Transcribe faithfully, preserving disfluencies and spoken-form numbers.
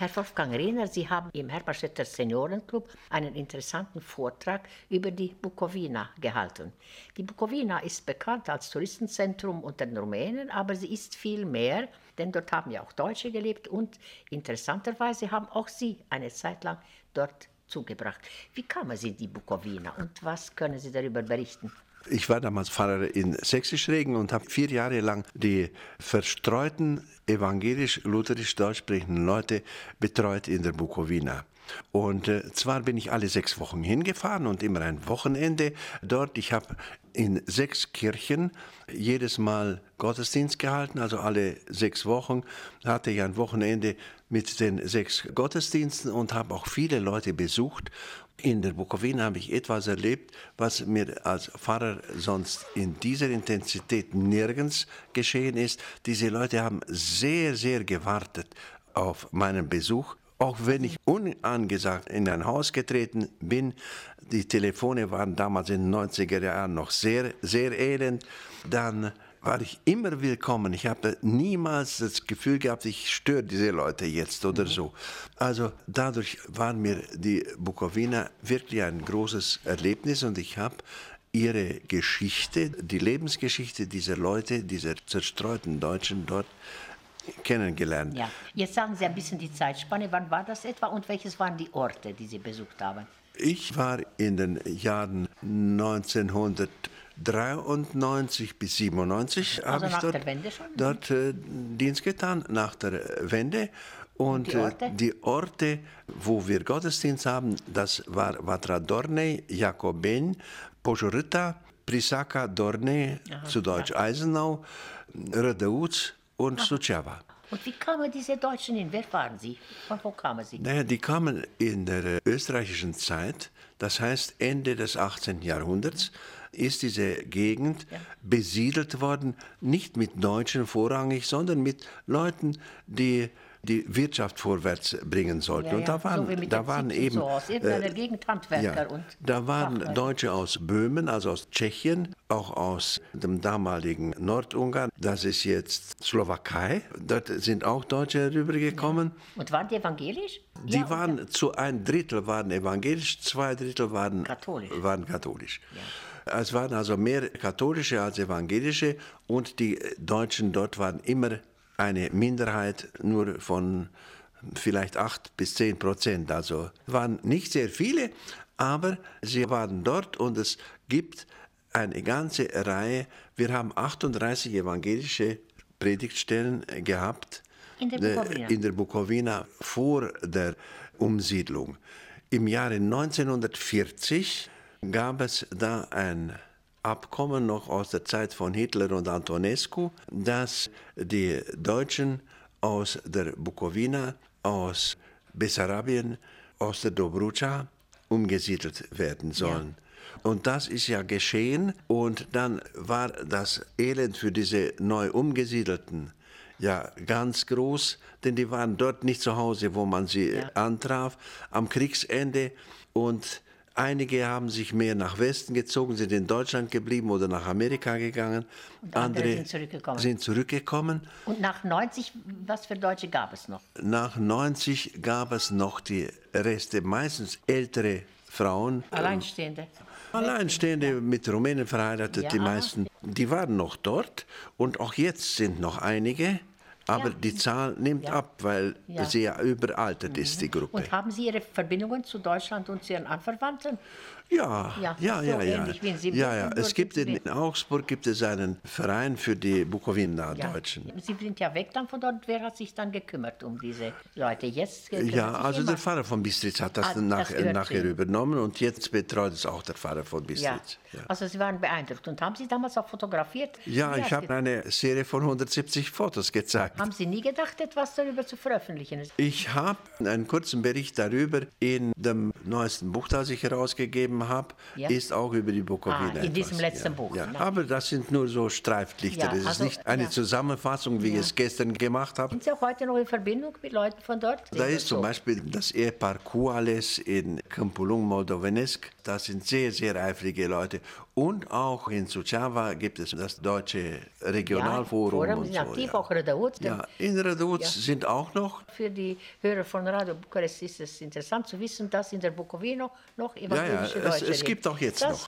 Herr Wolfgang Rehner, Sie haben im Hermannstädter Seniorenclub einen interessanten Vortrag über die Bukowina gehalten. Die Bukowina ist bekannt als Touristenzentrum unter den Rumänen, aber sie ist viel mehr, denn dort haben ja auch Deutsche gelebt und interessanterweise haben auch Sie eine Zeit lang dort zugebracht. Wie kamen Sie in die Bukowina und was können Sie darüber berichten? Ich war damals Pfarrer in Sächsisch-Regen und habe vier Jahre lang die verstreuten evangelisch-lutherisch-deutsch sprechenden Leute betreut in der Bukowina. Und äh, zwar bin ich alle sechs Wochen hingefahren und immer ein Wochenende dort. Ich habe in sechs Kirchen jedes Mal Gottesdienst gehalten, also alle sechs Wochen hatte ich ein Wochenende mit den sechs Gottesdiensten und habe auch viele Leute besucht. In der Bukowina habe ich etwas erlebt, was mir als Pfarrer sonst in dieser Intensität nirgends geschehen ist. Diese Leute haben sehr, sehr gewartet auf meinen Besuch. Auch wenn ich unangesagt in ein Haus getreten bin, die Telefone waren damals in den neunziger Jahren noch sehr, sehr elend, dann war ich immer willkommen. Ich habe niemals das Gefühl gehabt, ich störe diese Leute jetzt oder so. Also dadurch war mir die Bukowina wirklich ein großes Erlebnis und ich habe ihre Geschichte, die Lebensgeschichte dieser Leute, dieser zerstreuten Deutschen dort kennengelernt. Ja, jetzt sagen Sie ein bisschen die Zeitspanne. Wann war das etwa und welches waren die Orte, die Sie besucht haben? Ich war in den Jahren neunzehnhundertdreiundneunzig bis siebenundneunzig Also habe ich nach dort, der Wende schon? dort äh, Dienst getan, nach der Wende. Und, Und die Orte? Äh, die Orte, wo wir Gottesdienst haben, das war Vatra Dornei, Jakobeni, Požorita, Prisaka Dornei, zu Deutsch ja. Eisenau, Rădăuț und Suceava. Und wie kamen diese Deutschen hin? Wer waren sie? Von wo kamen sie? Naja, die kamen in der österreichischen Zeit, das heißt Ende des achtzehnten Jahrhunderts, ist diese Gegend ja. besiedelt worden, nicht mit Deutschen vorrangig, sondern mit Leuten, die die Wirtschaft vorwärts bringen sollten. Ja, ja. Und da waren, so da waren eben so aus irgendeiner äh, Gegend Handwerker ja, und da waren Fachleute. Deutsche aus Böhmen, also aus Tschechien, auch aus dem damaligen Nordungarn. Das ist jetzt Slowakei. Dort sind auch Deutsche rübergekommen. Ja. Und waren die evangelisch? Die ja, waren ja. zu ein Drittel waren evangelisch, zwei Drittel waren katholisch. Waren katholisch. Ja. Es waren also mehr katholische als evangelische und die Deutschen dort waren immer eine Minderheit nur von vielleicht acht bis zehn Prozent. Also waren nicht sehr viele, aber sie waren dort und es gibt eine ganze Reihe. Wir haben achtunddreißig evangelische Predigtstellen gehabt in der Bukowina, in der Bukowina vor der Umsiedlung. Im Jahre neunzehnhundertvierzig gab es da ein Abkommen noch aus der Zeit von Hitler und Antonescu, dass die Deutschen aus der Bukowina, aus Bessarabien, aus der Dobrudscha umgesiedelt werden sollen. Ja. Und das ist ja geschehen und dann war das Elend für diese neu umgesiedelten ja ganz groß, denn die waren dort nicht zu Hause, wo man sie ja. antraf, am Kriegsende und einige haben sich mehr nach Westen gezogen, sind in Deutschland geblieben oder nach Amerika gegangen. Und andere, andere sind zurückgekommen. sind zurückgekommen. Und nach neunzig, was für Deutsche gab es noch? Nach neunzig gab es noch die Reste, meistens ältere Frauen. Alleinstehende. Alleinstehende, mit Rumänen verheiratet, ja. die meisten. Die waren noch dort und auch jetzt sind noch einige. Aber ja. die Zahl nimmt ja. ab, weil ja. sie ja überaltert mhm. ist, die Gruppe. Und haben Sie Ihre Verbindungen zu Deutschland und zu Ihren Anverwandten? Ja, ja, ja, so ja. ja. Ähnlich wie in Siebenbürgen, ja, ja. Es gibt in, in Augsburg gibt es einen Verein für die Bukowina-Deutschen. Ja. Sie sind ja weg dann von dort. Wer hat sich dann gekümmert um diese Leute? Jetzt ja, also immer. Der Pfarrer von Bistritz hat das, ah, nach, das nachher übernommen und jetzt betreut es auch der Pfarrer von Bistritz. Ja. Ja. Also Sie waren beeindruckt. Und haben Sie damals auch fotografiert? Ja, ich habe eine Serie von hundertsiebzig Fotos gezeigt. Haben Sie nie gedacht, etwas darüber zu veröffentlichen? Ich habe einen kurzen Bericht darüber in dem neuesten Buch, das ich herausgegeben habe, ja. ist auch über die Bukowina. Ah, in diesem letzten ja. Buch. Ja. Aber das sind nur so Streiflichter. Ja, das also, ist nicht eine ja. Zusammenfassung, wie ja. ich es gestern gemacht habe. Sind Sie auch heute noch in Verbindung mit Leuten von dort? Da ist zum so? Beispiel das Ehepaar Kuales in Câmpul Lung, Moldovenesc. Das sind sehr, sehr eifrige Leute. Und auch in Suceava gibt es das deutsche Regionalforum. Ja, und sind so, aktiv, ja. auch Redauz. Ja, in Redauz Ja. sind auch noch. Für die Hörer von Radio Bukarest ist es interessant zu wissen, dass in der Bukowina noch Ja, ja, evangelische es, Deutsche es gibt leben. auch jetzt das noch.